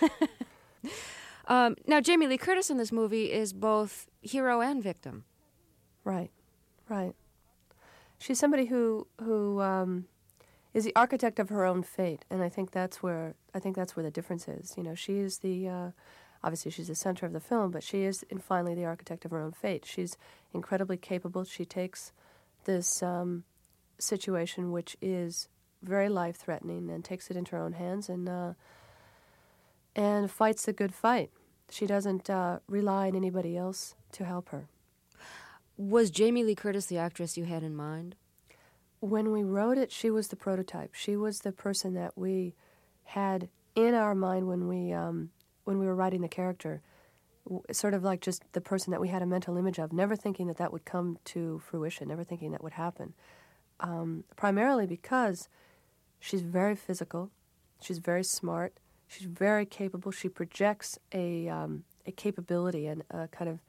[SPEAKER 1] um, now, Jamie Lee Curtis in this movie is both hero and victim.
[SPEAKER 12] Right, right. She's somebody who who um, is the architect of her own fate, and I think that's where I think that's where the difference is. You know, she is the uh, obviously she's the center of the film, but she is, and finally, the architect of her own fate. She's incredibly capable. She takes this um, situation, which is very life-threatening, and takes it into her own hands and uh, and fights the good fight. She doesn't uh, rely on anybody else to help her.
[SPEAKER 1] Was Jamie Lee Curtis the actress you had in mind?
[SPEAKER 12] When we wrote it, she was the prototype. She was the person that we had in our mind when we um, when we were writing the character, w- sort of like just the person that we had a mental image of, never thinking that that would come to fruition, never thinking that would happen. Um, primarily because she's very physical, she's very smart, she's very capable. She projects a um, a capability and a kind of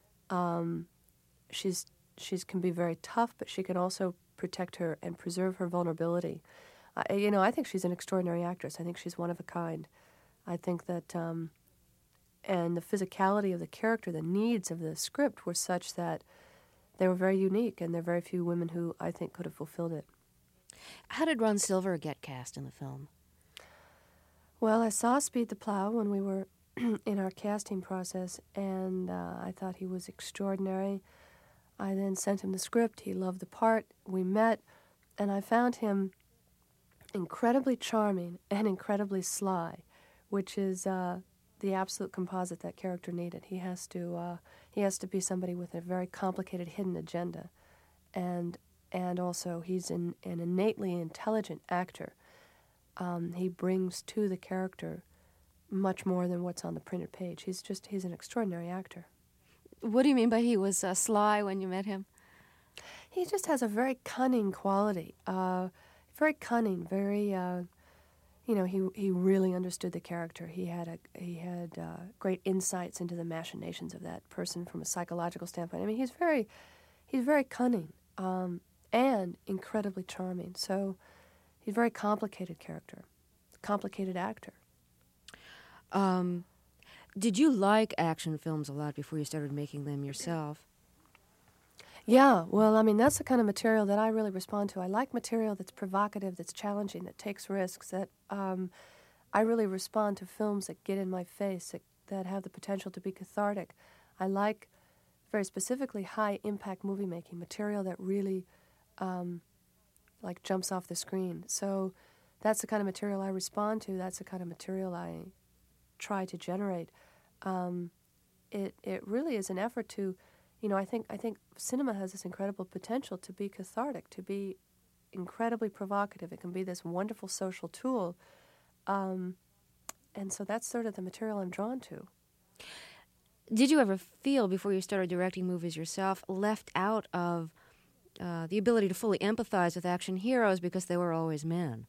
[SPEAKER 12] um, she's she's can be very tough, but she can also protect her and preserve her vulnerability. Uh, you know, I think she's an extraordinary actress. I think she's one of a kind. I think that, um, and the physicality of the character, the needs of the script were such that they were very unique, and there are very few women who I think could have fulfilled it.
[SPEAKER 1] How did Ron Silver get cast in the film?
[SPEAKER 12] Well, I saw Speed the Plow when we were in our casting process, and uh, I thought he was extraordinary. I then sent him the script. He loved the part. We met, and I found him incredibly charming and incredibly sly, which is uh, the absolute composite that character needed. He has to uh, he has to be somebody with a very complicated hidden agenda, and and also he's an, an innately intelligent actor. Um, he brings to the character much more than what's on the printed page. He's just he's an extraordinary actor.
[SPEAKER 1] What do you mean by he was uh, sly when you met him?
[SPEAKER 12] He just has a very cunning quality, uh, very cunning, very, uh, you know, he he really understood the character. He had a he had uh, great insights into the machinations of that person from a psychological standpoint. I mean, he's very, he's very cunning um, and incredibly charming. So he's a very complicated character, complicated actor.
[SPEAKER 1] Um, Did you like action films a lot before you started making them yourself?
[SPEAKER 12] Yeah, well, I mean, that's the kind of material that I really respond to. I like material that's provocative, that's challenging, that takes risks, that um, I really respond to films that get in my face, that, that have the potential to be cathartic. I like, very specifically, high-impact movie-making, material that really, um, like, jumps off the screen. So that's the kind of material I respond to. That's the kind of material I try to generate. Um, it it really is an effort to, you know, I think I think cinema has this incredible potential to be cathartic, to be incredibly provocative. It can be this wonderful social tool, um, and so that's sort of the material I'm drawn to.
[SPEAKER 1] Did you ever feel, before you started directing movies yourself, left out of uh, the ability to fully empathize with action heroes because they were always men?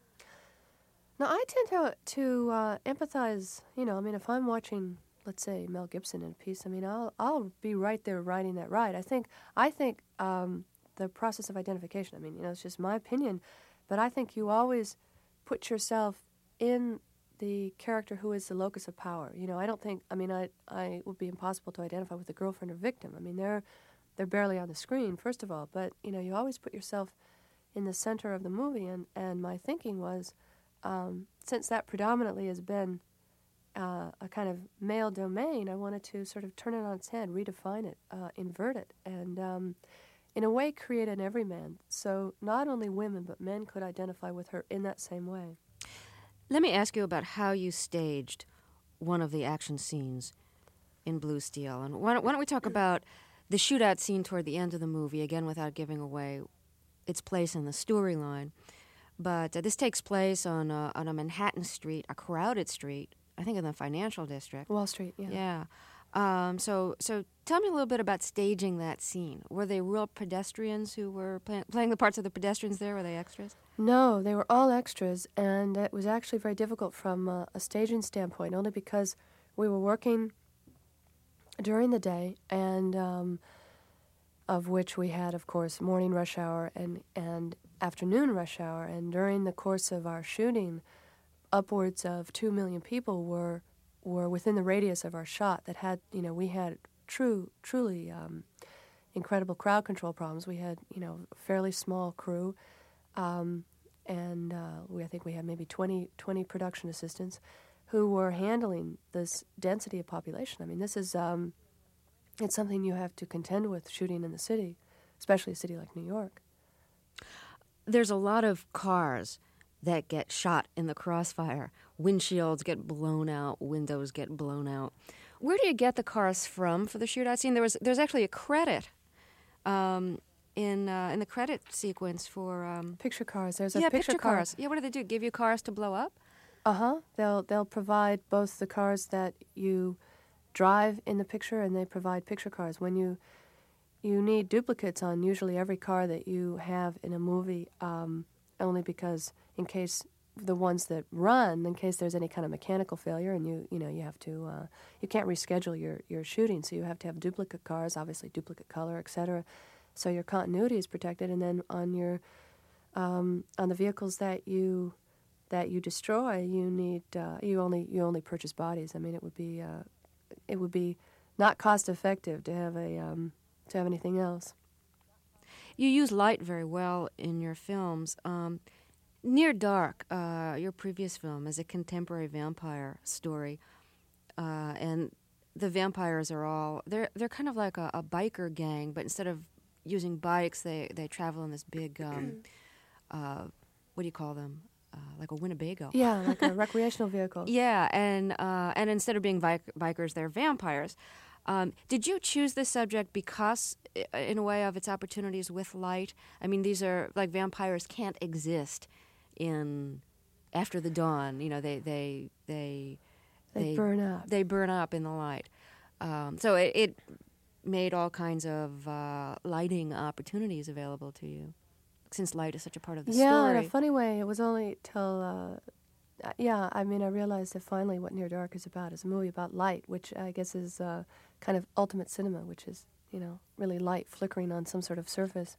[SPEAKER 12] Now, I tend to to uh, empathize. You know, I mean, if I'm watching, let's say, Mel Gibson in a piece, I mean, I'll I'll be right there riding that ride. I think I think um, the process of identification. I mean, you know, it's just my opinion, but I think you always put yourself in the character who is the locus of power. You know, I don't think. I mean, I I it would be impossible to identify with the girlfriend or victim. I mean, they're they're barely on the screen, first of all. But you know, you always put yourself in the center of the movie, and and my thinking was. Um, since that predominantly has been uh, a kind of male domain, I wanted to sort of turn it on its head, redefine it, uh, invert it, and um, in a way create an everyman. So not only women, but men could identify with her in that same way.
[SPEAKER 1] Let me ask you about how you staged one of the action scenes in Blue Steel. And why don't, why don't we talk about the shootout scene toward the end of the movie, again without giving away its place in the storyline. But uh, this takes place on a, on a Manhattan street, a crowded street, I think in the financial district.
[SPEAKER 12] Wall Street, yeah.
[SPEAKER 1] Yeah. Um, so so tell me a little bit about staging that scene. Were they real pedestrians who were play, playing the parts of the pedestrians there? Were they extras?
[SPEAKER 12] No, they were all extras, and it was actually very difficult from uh, a staging standpoint, only because we were working during the day, and um, of which we had, of course, morning rush hour and and afternoon rush hour, and during the course of our shooting, upwards of two million people were were within the radius of our shot. That had, you know, we had true, truly um, incredible crowd control problems. We had, you know, a fairly small crew, um, and uh, we I think we had maybe twenty, twenty production assistants who were handling this density of population. I mean, this is um, it's something you have to contend with shooting in the city, especially a city like New York.
[SPEAKER 1] There's a lot of cars that get shot in the crossfire. Windshields get blown out, windows get blown out. Where do you get the cars from for the shootout scene? There was there's actually a credit um, in uh, in the credit sequence for um,
[SPEAKER 12] picture cars. There's a
[SPEAKER 1] yeah,
[SPEAKER 12] picture,
[SPEAKER 1] picture
[SPEAKER 12] car.
[SPEAKER 1] cars. Yeah, what do they do? Give you cars to blow up?
[SPEAKER 12] Uh huh. They'll they'll provide both the cars that you drive in the picture, and they provide picture cars. When you You need duplicates on usually every car that you have in a movie, um, only because in case the ones that run, in case there's any kind of mechanical failure, and you you know you have to uh, you can't reschedule your, your shooting, so you have to have duplicate cars, obviously duplicate color, et cetera. So your continuity is protected, and then on your um, on the vehicles that you that you destroy, you need uh, you only you only purchase bodies. I mean, it would be uh, it would be not cost effective to have a um, to have anything else.
[SPEAKER 1] You use light very well in your films. Um, Near Dark, uh, your previous film, is a contemporary vampire story, uh, and the vampires are all they're they're kind of like a, a biker gang, but instead of using bikes, they they travel in this big um, uh, what do you call them? Uh, like a Winnebago.
[SPEAKER 12] Yeah, like a recreational vehicle.
[SPEAKER 1] Yeah, and uh, and instead of being bike- bikers, they're vampires. Um, did you choose this subject because, in a way, of its opportunities with light? I mean, these are, like, vampires can't exist in after the dawn. You know, they they they
[SPEAKER 12] they, they burn up.
[SPEAKER 1] They burn up in the light. Um, so it, it made all kinds of uh, lighting opportunities available to you, since light is such a part of the
[SPEAKER 12] yeah,
[SPEAKER 1] story.
[SPEAKER 12] Yeah, in a funny way, it was only till. Uh, yeah, I mean, I realized that finally, what Near Dark is about is a movie about light, which I guess is. Uh, kind of ultimate cinema, which is, you know, really light flickering on some sort of surface.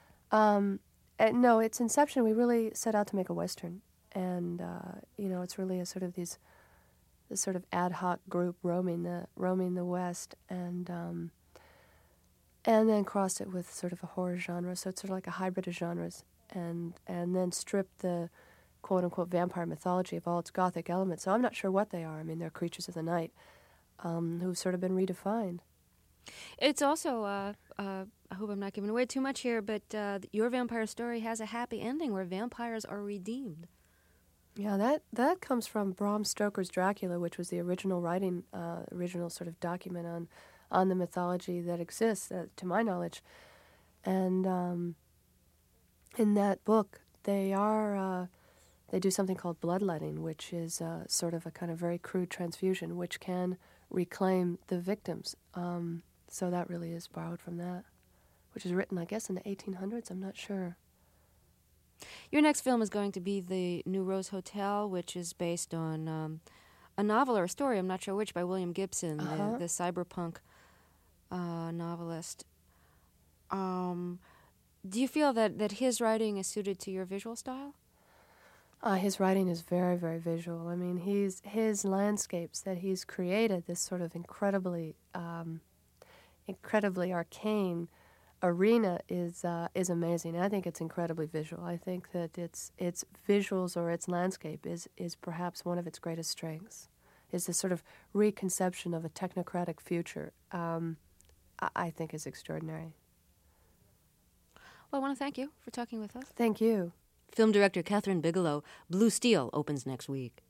[SPEAKER 12] Um, and no, its inception, we really set out to make a Western. And, uh, you know, it's really a sort of these this sort of ad hoc group roaming the roaming the West, and um, and then crossed it with sort of a horror genre. So it's sort of like a hybrid of genres, and and then stripped the quote unquote vampire mythology of all its gothic elements. So I'm not sure what they are. I mean, they're creatures of the night um, who've sort of been redefined.
[SPEAKER 1] It's also, uh, uh, I hope I'm not giving away too much here, but uh, your vampire story has a happy ending where vampires are redeemed.
[SPEAKER 12] Yeah, that, that comes from Bram Stoker's Dracula, which was the original writing, uh, original sort of document on, on the mythology that exists, uh, to my knowledge. And um, in that book, they are uh, they do something called bloodletting, which is uh, sort of a kind of very crude transfusion, which can reclaim the victims. Um, so that really is borrowed from that, which is written, I guess, in the eighteen hundreds. I'm not sure.
[SPEAKER 1] Your next film is going to be The New Rose Hotel, which is based on um, a novel or a story, I'm not sure which, by William Gibson,
[SPEAKER 12] Uh-huh.
[SPEAKER 1] the, the cyberpunk uh, novelist. Um, do you feel that, that his writing is suited to your visual style?
[SPEAKER 12] Uh, his writing is very, very visual. I mean, he's his landscapes that he's created, this sort of incredibly, um, incredibly arcane arena is uh, is amazing. I think it's incredibly visual. I think that its its visuals or its landscape is is perhaps one of its greatest strengths. Is this sort of reconception of a technocratic future. Um, I, I think is extraordinary.
[SPEAKER 1] Well, I want to thank you for talking with us.
[SPEAKER 12] Thank you.
[SPEAKER 1] Film director Catherine Bigelow. Blue Steel opens next week.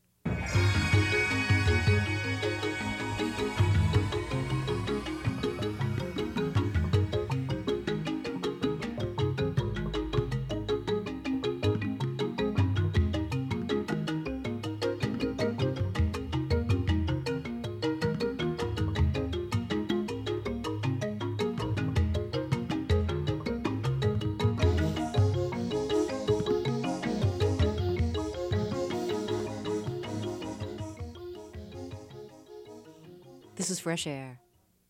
[SPEAKER 1] This is Fresh Air.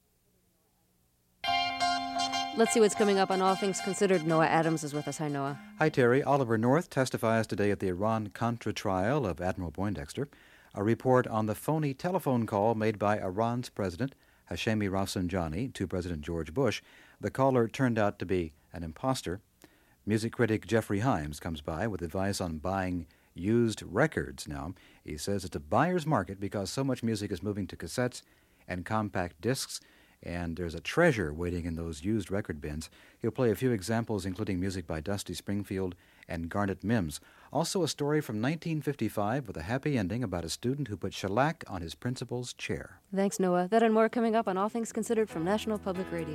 [SPEAKER 1] Let's see what's coming up on All Things Considered. Noah Adams is with us. Hi, Noah.
[SPEAKER 13] Hi, Terry. Oliver North testifies today at the Iran-Contra trial of Admiral Poindexter. A report on the phony telephone call made by Iran's president, Hashemi Rafsanjani, to President George Bush. The caller turned out to be an imposter. Music critic Jeffrey Himes comes by with advice on buying used records now. He says it's a buyer's market because so much music is moving to cassettes and compact discs, and there's a treasure waiting in those used record bins. He'll play a few examples, including music by Dusty Springfield and Garnet Mims. Also a story from nineteen fifty-five with a happy ending about a student who put shellac on his principal's chair.
[SPEAKER 1] Thanks, Noah. That and more coming up on All Things Considered from National Public Radio.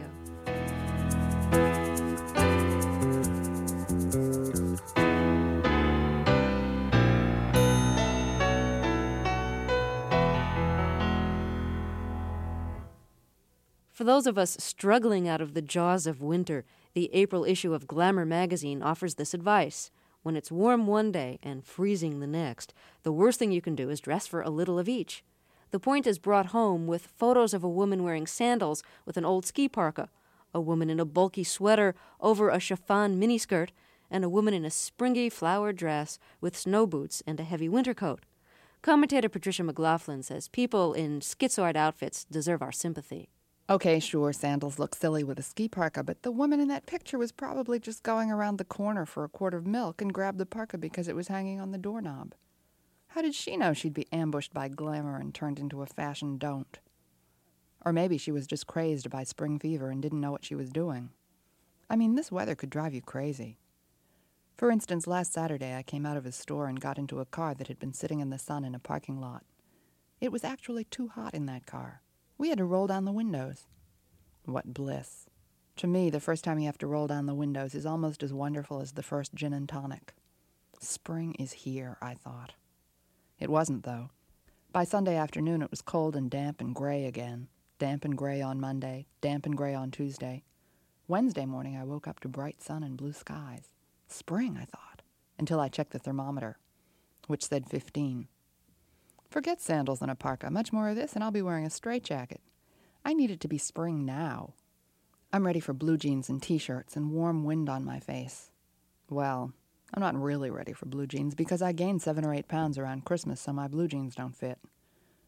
[SPEAKER 1] For those of us struggling out of the jaws of winter, the April issue of Glamour magazine offers this advice. When it's warm one day and freezing the next, the worst thing you can do is dress for a little of each. The point is brought home with photos of a woman wearing sandals with an old ski parka, a woman in a bulky sweater over a chiffon miniskirt, and a woman in a springy flowered dress with snow boots and a heavy winter coat. Commentator Patricia McLaughlin says people in schizoid outfits deserve our sympathy.
[SPEAKER 14] Okay, sure, sandals look silly with a ski parka, but the woman in that picture was probably just going around the corner for a quart of milk and grabbed the parka because it was hanging on the doorknob. How did she know she'd be ambushed by glamour and turned into a fashion don't? Or maybe she was just crazed by spring fever and didn't know what she was doing. I mean, this weather could drive you crazy. For instance, last Saturday I came out of his store and got into a car that had been sitting in the sun in a parking lot. It was actually too hot in that car. We had to roll down the windows. What bliss. To me, the first time you have to roll down the windows is almost as wonderful as the first gin and tonic. Spring is here, I thought. It wasn't, though. By Sunday afternoon, it was cold and damp and gray again. Damp and gray on Monday, damp and gray on Tuesday. Wednesday morning, I woke up to bright sun and blue skies. Spring, I thought, until I checked the thermometer, which said fifteen. Forget sandals and a parka. Much more of this, and I'll be wearing a straitjacket. I need it to be spring now. I'm ready for blue jeans and T-shirts and warm wind on my face. Well, I'm not really ready for blue jeans because I gained seven or eight pounds around Christmas, so my blue jeans don't fit.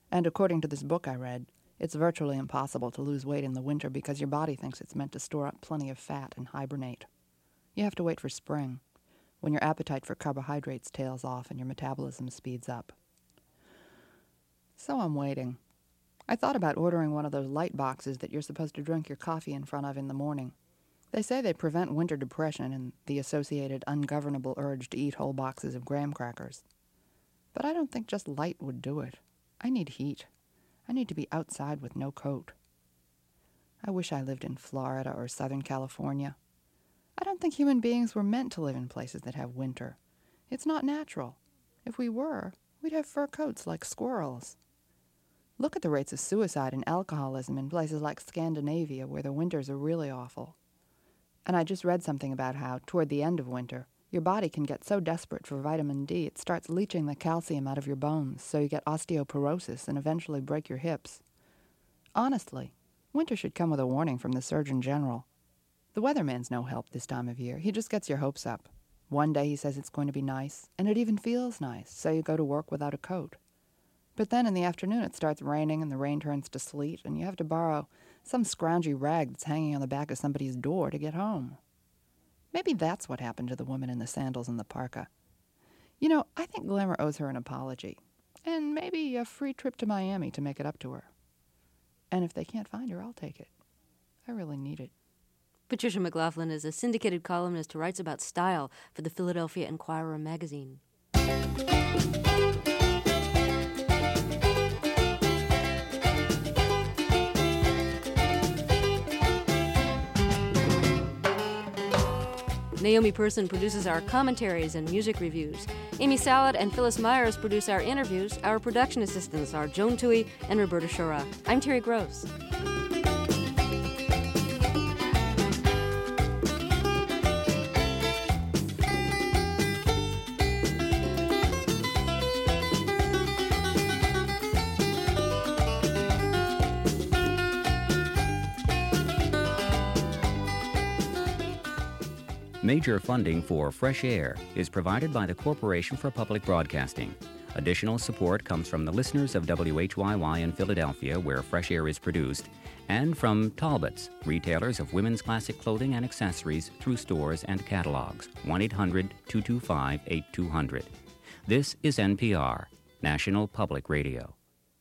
[SPEAKER 14] And according to this book I read, it's virtually impossible to lose weight in the winter because your body thinks it's meant to store up plenty of fat and hibernate. You have to wait for spring, when your appetite for carbohydrates tails off and your metabolism speeds up. So I'm waiting. I thought about ordering one of those light boxes that you're supposed to drink your coffee in front of in the morning. They say they prevent winter depression and the associated ungovernable urge to eat whole boxes of graham crackers. But I don't think just light would do it. I need heat. I need to be outside with no coat. I wish I lived in Florida or Southern California. I don't think human beings were meant to live in places that have winter. It's not natural. If we were, we'd have fur coats like squirrels. Look at the rates of suicide and alcoholism in places like Scandinavia, where the winters are really awful. And I just read something about how, toward the end of winter, your body can get so desperate for vitamin D it starts leaching the calcium out of your bones, so you get osteoporosis and eventually break your hips. Honestly, winter should come with a warning from the Surgeon General. The weatherman's no help this time of year. He just gets your hopes up. One day he says it's going to be nice, and it even feels nice, so you go to work without a coat. But then in the afternoon it starts raining and the rain turns to sleet, and you have to borrow some scroungy rag that's hanging on the back of somebody's door to get home. Maybe that's what happened to the woman in the sandals and the parka. You know, I think Glamour owes her an apology, and maybe a free trip to Miami to make it up to her. And if they can't find her, I'll take it. I really need it.
[SPEAKER 1] Patricia McLaughlin is a syndicated columnist who writes about style for the Philadelphia Inquirer magazine. Naomi Person produces our commentaries and music reviews. Amy Salad and Phyllis Myers produce our interviews. Our production assistants are Joan Tui and Roberta Shura. I'm Terry Gross.
[SPEAKER 7] Major funding for Fresh Air is provided by the Corporation for Public Broadcasting. Additional support comes from the listeners of W H Y Y in Philadelphia, where Fresh Air is produced, and from Talbots, retailers of women's classic clothing and accessories through stores and catalogs. one eight hundred two two five eight two zero zero. This is N P R, National Public Radio.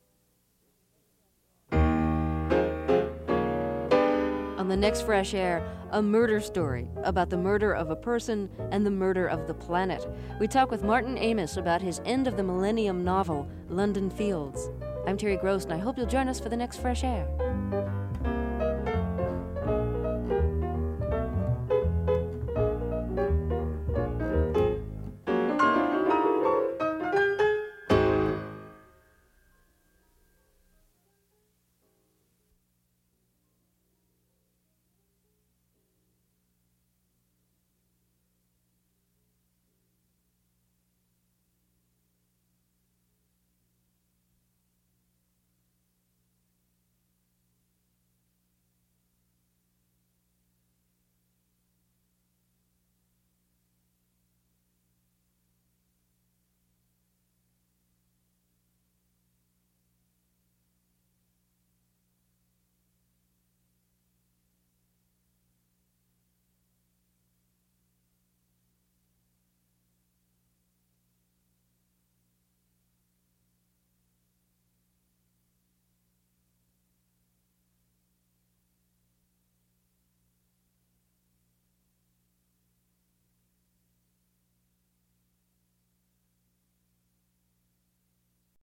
[SPEAKER 1] On the next Fresh Air, a murder story about the murder of a person and the murder of the planet. We talk with Martin Amis about his end of the millennium novel, London Fields. I'm Terry Gross, and I hope you'll join us for the next Fresh Air.